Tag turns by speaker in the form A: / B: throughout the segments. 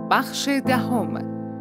A: بخش 10.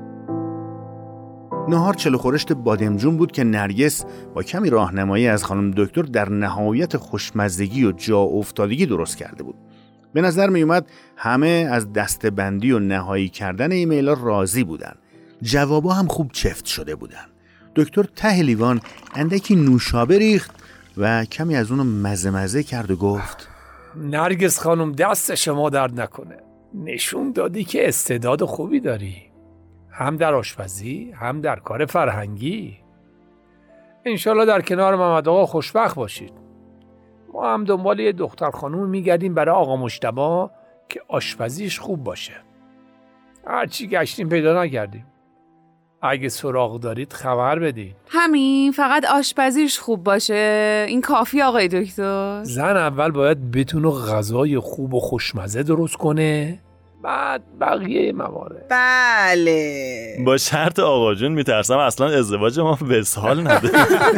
B: نهار چلو خورشت بادمجون بود که نرگس با کمی راهنمایی از خانم دکتر در نهایت خوشمزگی و جا افتادگی درست کرده بود. به نظر می اومد همه از دسته‌بندی و نهایی کردن ایمیلا راضی بودن. جوابا هم خوب چفت شده بودن. دکتر ته لیوان اندکی نوشابه ریخت و کمی از اونو مزه کرد و گفت:
C: نرگس خانم دست شما درد نکنه. نشون دادی که استعداد خوبی داری، هم در آشپزی هم در کار فرهنگی. انشالله در کنار محمد آقا خوشبخت باشید. ما هم دنبال یه دختر خانوم میگردیم برای آقا مجتبی که آشپزیش خوب باشه. هرچی گشتیم پیدا نکردیم. اگه سراغ دارید خبر بدید.
A: همین، فقط آشپزیش خوب باشه، این کافی آقای دکتر؟
C: زن اول باید بتونه غذای خوب و خوشمزه درست کنه، بعد بقیه موارد.
D: بله.
E: با شرط آقا جون میترسم اصلا ازدواج ما وصال نده.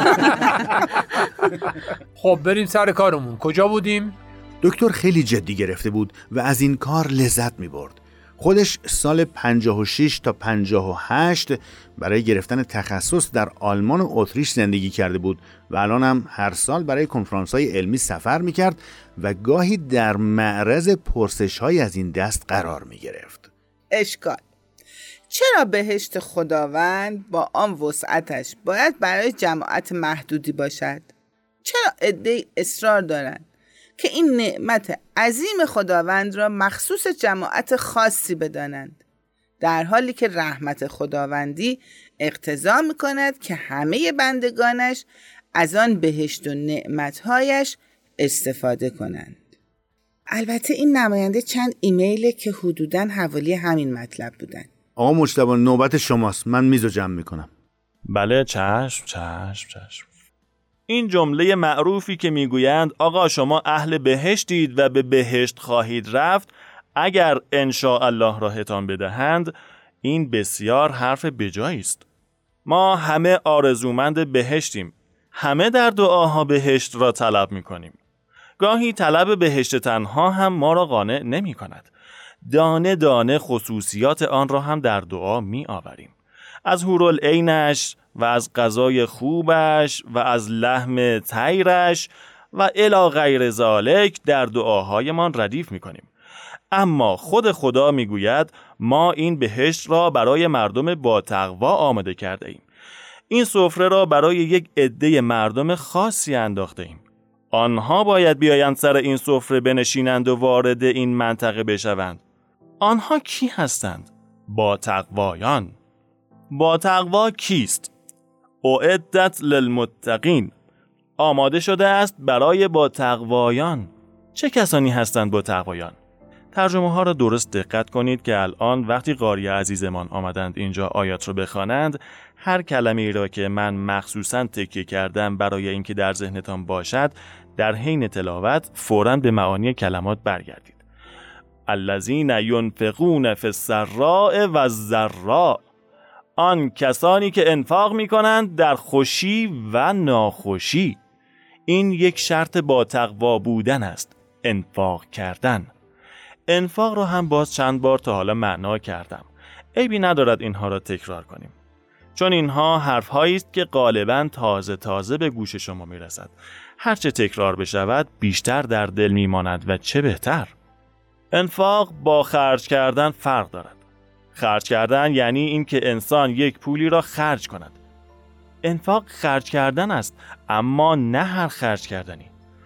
C: خب بریم سر کارمون. کجا بودیم؟
B: دکتر خیلی جدی گرفته بود و از این کار لذت می‌برد. خودش سال 56 تا 58 برای گرفتن تخصص در آلمان و اتریش زندگی کرده بود و الان هم هر سال برای کنفرانس‌های علمی سفر می‌کرد و گاهی در معرض پرسش‌های از این دست قرار می‌گرفت.
D: اشکال. چرا بهشت خداوند با آن وسعتش باید برای جماعت محدودی باشد؟ چرا عده‌ای اصرار دارند که این نعمت عظیم خداوند را مخصوص جماعت خاصی بدانند، در حالی که رحمت خداوندی اقتضا می‌کند که همه بندگانش از آن بهشت و نعمت‌هایش استفاده کنند؟ البته این نماینده چند ایمیله که حدوداً حوالی همین مطلب بودن.
B: آقا مجتبی نوبت شماست، من میزو جمع میکنم.
E: بله چشم. این جمله معروفی که میگویند آقا شما اهل بهشتید و به بهشت خواهید رفت اگر انشاء الله راهتان بدهند، این بسیار حرف بجایی است. ما همه آرزومند بهشتیم، همه در دعاها بهشت را طلب میکنیم. گاهی طلب بهشت تنها هم ما را قانع نمی کند. دانه دانه خصوصیات آن را هم در دعا می آوریم. از حورالعینش و از غذای خوبش و از لحم طیرش و الی غیر ذالک در دعاهایمان ردیف می کنیم. اما خود خدا می گوید ما این بهشت را برای مردم با تقوا آماده کرده ایم. این سفره را برای یک عده مردم خاصی انداخته ایم. آنها باید بیایند سر این سفره بنشینند و وارد این منطقه بشوند. آنها کی هستند؟ با تقوایان. با تقوا کیست؟ اعدت للمتقین، آماده شده است برای با تقوایان. چه کسانی هستند با تقوایان؟ ترجمه ها را درست دقت کنید که الان وقتی قاری عزیزمان آمدند اینجا آیات رو بخوانند، هر کلمه ای را که من مخصوصاً تکیه کردم برای اینکه در ذهنتان باشد، در حین تلاوت فوراً به معانی کلمات برگردید. الذین ینفقون فی السراء و الضراء، آن کسانی که انفاق می کنند در خوشی و ناخوشی. این یک شرط با تقوا بودن است، انفاق کردن. انفاق رو هم باز چند بار تا حالا معنا کردم. عیبی ندارد اینها را تکرار کنیم، چون اینها حرف‌هایی است که غالباً تازه به گوش شما میرسد. هرچه تکرار بشود بیشتر در دل میماند و چه بهتر. انفاق با خرج کردن فرق دارد. خرج کردن یعنی این که انسان یک پولی را خرج کند. انفاق خرج کردن است، اما نه هر خرج کردنی.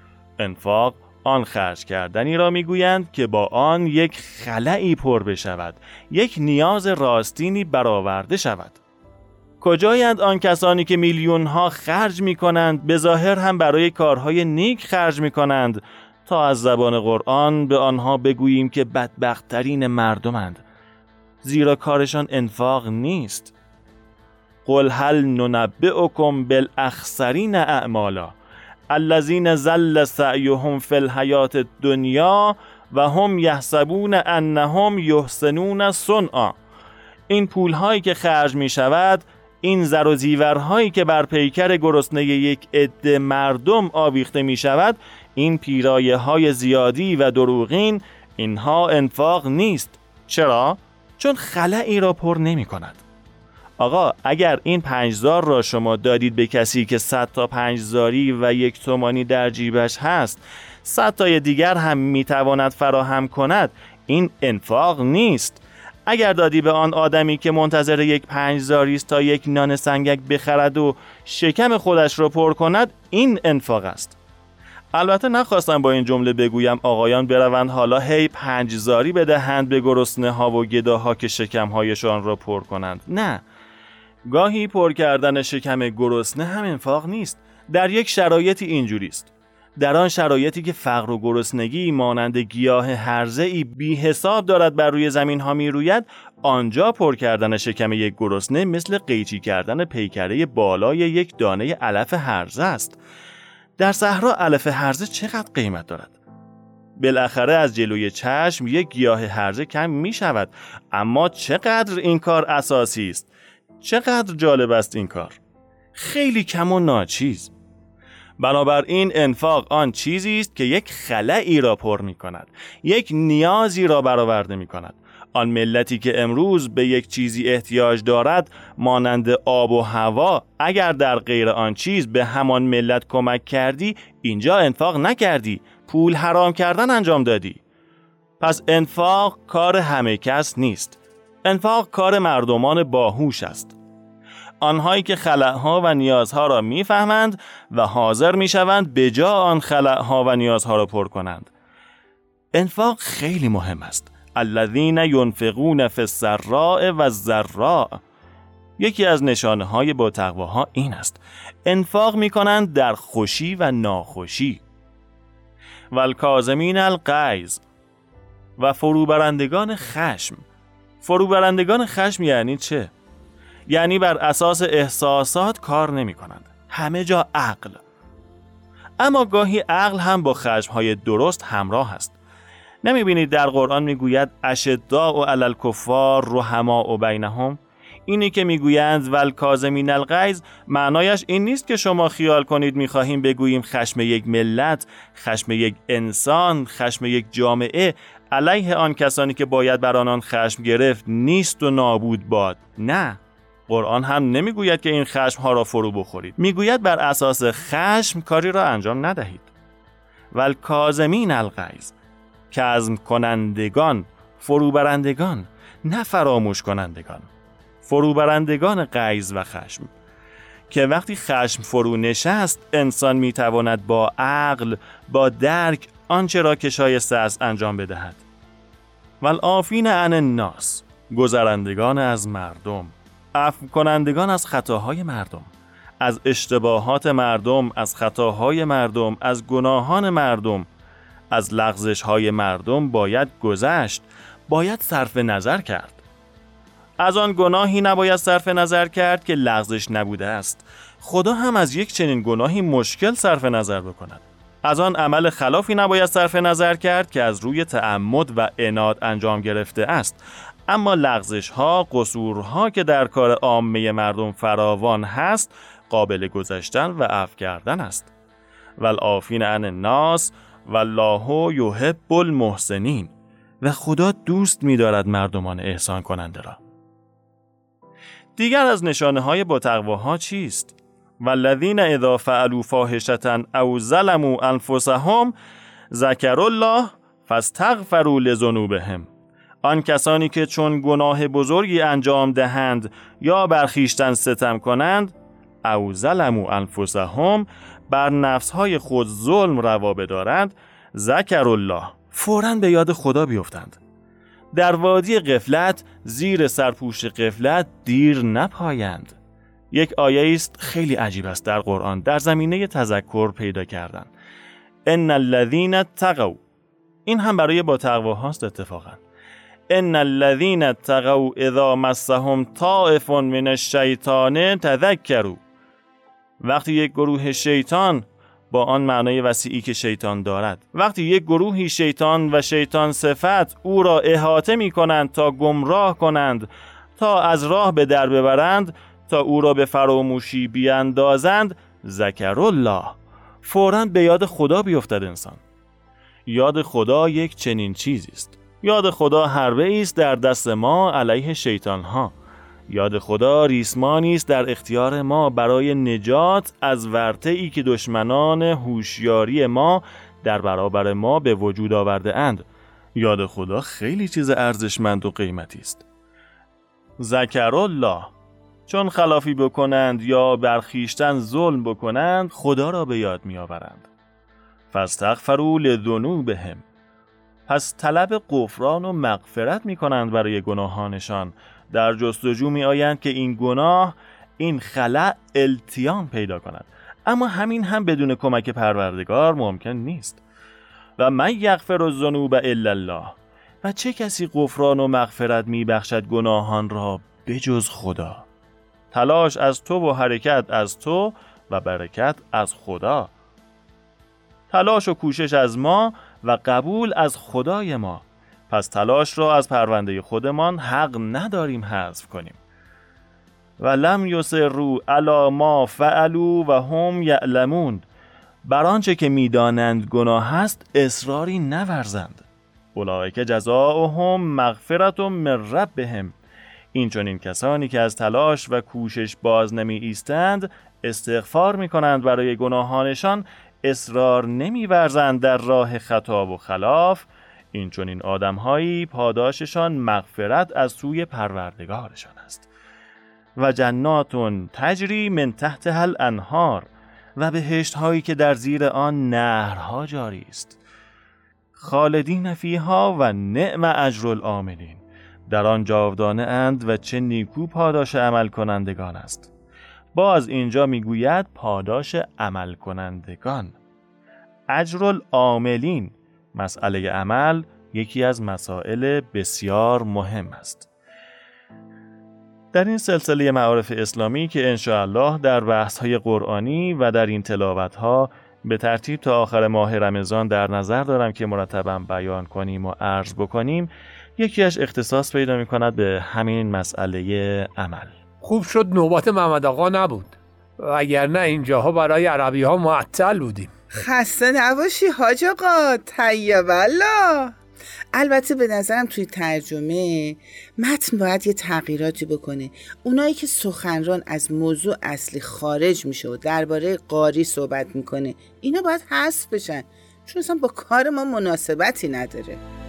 E: انفاق آن خرج کردنی را میگویند که با آن یک خلایی پر بشود، یک نیاز راستینی برآورده شود. کجایند آن کسانی که میلیون ها خرج می کنند، به ظاهر هم برای کارهای نیک خرج می کنند، تا از زبان قرآن به آنها بگوییم که بدبخت‌ترین مردمند، زیرا کارشان انفاق نیست. قل هل ننبئکم بالاخسرین اعمالا الذین ضل سعیهم فی الحیاة الدنیا و هم یحسبون انهم یحسنون صنعا. این پولهایی که خرج می شود، این زر و زیورهایی که بر پیکر گرسنه یک عده مردم آویخته می شود، این پیرایه های زیادی و دروغین، اینها انفاق نیست. چرا؟ چون خلأی را پر نمی کند. آقا اگر این 5000 را شما دادید به کسی که 100 تا 5000 و 1 تومانی در جیبش هست، 100 تای دیگر هم میتواند فراهم کند، این انفاق نیست. اگر دادی به آن آدمی که منتظر 1 5000 است تا 1 نان سنگک بخرد و شکم خودش را پر کند، این انفاق است. البته نخواستم با این جمله بگویم آقایان بروند حالا هی 5000 بدهند به گرسنه ها و گداها که شکم هایشان را پر کنند. نه، گاهی پر کردن شکم گرسنه هم انفاق نیست. در یک شرایطی اینجوری است. در آن شرایطی که فقر و گرسنگی مانند گیاه هرزه‌ای بی حساب دارد بر روی زمین ها می روید، آنجا پر کردن شکم یک گرسنه مثل قیچی کردن پیکره بالای یک دانه علف هرزه است. در صحرا علف هرزه چقدر قیمت دارد؟ بالاخره از جلوی چشم یک گیاه هرزه کم می شود، اما چقدر این کار اساسی است. چقدر جالب است این کار. خیلی کم و ناچیز. بنابراین انفاق آن چیزی است که یک خلأی را پر می کند، یک نیازی را برآورده می کند. آن ملتی که امروز به یک چیزی احتیاج دارد مانند آب و هوا، اگر در غیر آن چیز به همان ملت کمک کردی، اینجا انفاق نکردی، پول حرام کردن انجام دادی. پس انفاق کار همه کس نیست. انفاق کار مردمان باهوش است. آنهایی که خلأها و نیازها را میفهمند و حاضر میشوند به جا آن خلأها و نیازها را پر کنند. انفاق خیلی مهم است. الذین ینفقون فی السراء و الضراء. یکی از نشانه‌های با تقواها این است. انفاق میکنند در خوشی و ناخوشی. والکاظمین الغیظ. و فروبرندگان خشم. فروبرندگان خشم یعنی چه؟ یعنی بر اساس احساسات کار نمی کنند. همه جا عقل. اما گاهی عقل هم با خشمهای درست همراه است. نمی بینید در قرآن می گوید اشداء علی الکفار رحماء بینهم؟ اینی که می گویند والکاظمین الغیظ، معنایش این نیست که شما خیال کنید می خواهیم بگوییم خشم یک ملت، خشم یک انسان، خشم یک جامعه علیه آن کسانی که باید بر آنان خشم گرفت نیست و نابود باد. نه، قرآن هم نمیگوید که این خشم ها را فرو بخورید. میگوید بر اساس خشم کاری را انجام ندهید. والکاظمین الغیظ، کظم کنندگان، فروبرندگان، نه فراموش کنندگان. فروبرندگان غیظ و خشم، که وقتی خشم فرو نشست انسان میتواند با عقل، با درک آنچه را که شایسته است انجام بدهد. والعافین عن الناس، گذرندگان از مردم، عفو کنندگان از خطاهای مردم، از اشتباهات مردم، از خطاهای مردم، از گناهان مردم، از لغزش‌های مردم باید گذشت، باید صرف نظر کرد. از آن گناهی نباید صرف نظر کرد که لغزش نبوده است. خدا هم از یک چنین گناهی مشکل صرف نظر بکند. از آن عمل خلافی نباید صرف نظر کرد که از روی تعمد و عناد انجام گرفته است. اما لغزش‌ها، قصورها که در کار عامه مردم فراوان هست، قابل گذشتن و عفو کردن است. والعافین عن الناس والله یحب المحسنین. و خدا دوست می‌دارد مردمان احسان کننده را. دیگر از نشانه‌های با تقواها چیست؟ والذین اذا فعلوا فاحشة او ظلموا انفسهم ذکروا الله فاستغفروا لذنوبهم. آن کسانی که چون گناه بزرگی انجام دهند یا بر خویشتن ستم کنند، او ظلموا انفسهم، بر نفسهای خود ظلم روا بدارند، ذکروا الله، فوراً به یاد خدا بیفتند. در وادی غفلت، زیر سرپوش غفلت دیر نپایند. یک آیه است خیلی عجیب است در قرآن در زمینه تذکر پیدا کردن. ان الذین اتقوا، این هم برای با تقوا هاست اتفاقا. ان الذین اتقوا اذا مسهم طائف من الشیطان تذکروا. وقتی یک گروه شیطان، با آن معنای وسیعی که شیطان دارد، وقتی یک گروهی شیطان و شیطان صفت او را احاطه می کنند تا گمراه کنند، تا از راه به در ببرند، تا او را به فراموشی بیاندازند، ذکروا الله، فوراً به یاد خدا بیفتد انسان. یاد خدا یک چنین چیزی است. یاد خدا حربه است در دست ما علیه شیطان ها. یاد خدا ریسمانی است در اختیار ما برای نجات از ورطه‌ای که دشمنان هوشیاری ما در برابر ما به وجود آورده اند. یاد خدا خیلی چیز ارزشمند و قیمتی است. ذکر الله، چون خلافی بکنند یا بر خویشتن ظلم بکنند خدا را به یاد می آورند. فاستغفروا لذنوبهم، پس طلب غفران و مغفرت می کنند برای گناهانشان. در جستجو می آیند که این گناه، این خلأ التیام پیدا کند، اما همین هم بدون کمک پروردگار ممکن نیست. و من یغفر الذنوب الا الله، و چه کسی غفران و مغفرت می بخشد گناهان را بجز خدا؟ تلاش از تو و حرکت از تو و برکت از خدا. تلاش و کوشش از ما و قبول از خدای ما. پس تلاش را از پرونده خودمان حق نداریم حذف کنیم. و لم یصروا علی ما فعلوا و هم یعلمون، بر آنچه که میدانند گناه است اصراری نورزند. اولئک جزاؤهم مغفرة من ربهم، این چنین کسانی که از تلاش و کوشش باز نمی ایستند، استغفار می کنند برای گناهانشان، اصرار نمی ورزند در راه خطا و خلاف، این چنین آدم‌هایی پاداششان مغفرت از سوی پروردگارشان است. و جنات تجری من تحتها الانهار، و بهشت هایی که در زیر آن نهرها جاری است. خالدین فیها و نعم اجر العاملین، در آن جاودانه اند و چه نیکو پاداش عمل کنندگان است. باز اینجا میگوید پاداش عمل کنندگان. اجر العاملین، مسئله عمل یکی از مسائل بسیار مهم است. در این سلسله معارف اسلامی که انشاءالله در بحث‌های قرآنی و در این تلاوت‌ها به ترتیب تا آخر ماه رمضان در نظر دارم که مرتباً بیان کنیم و عرض بکنیم، یکیش اختصاص پیدا می‌کند به همین مسئله عمل.
C: خوب شد نوبت محمد آقا نبود، وگرنه اینجاها برای عربی‌ها معطل بودیم.
D: خسته نباشی حاج آقا، طیب الله. البته به نظرم توی ترجمه متن باید یه تغییراتی بکنه. اونایی که سخنران از موضوع اصلی خارج میشه و درباره قاری صحبت میکنه، اینا باید حذف بشن، چون اصلا با کار ما مناسبتی نداره.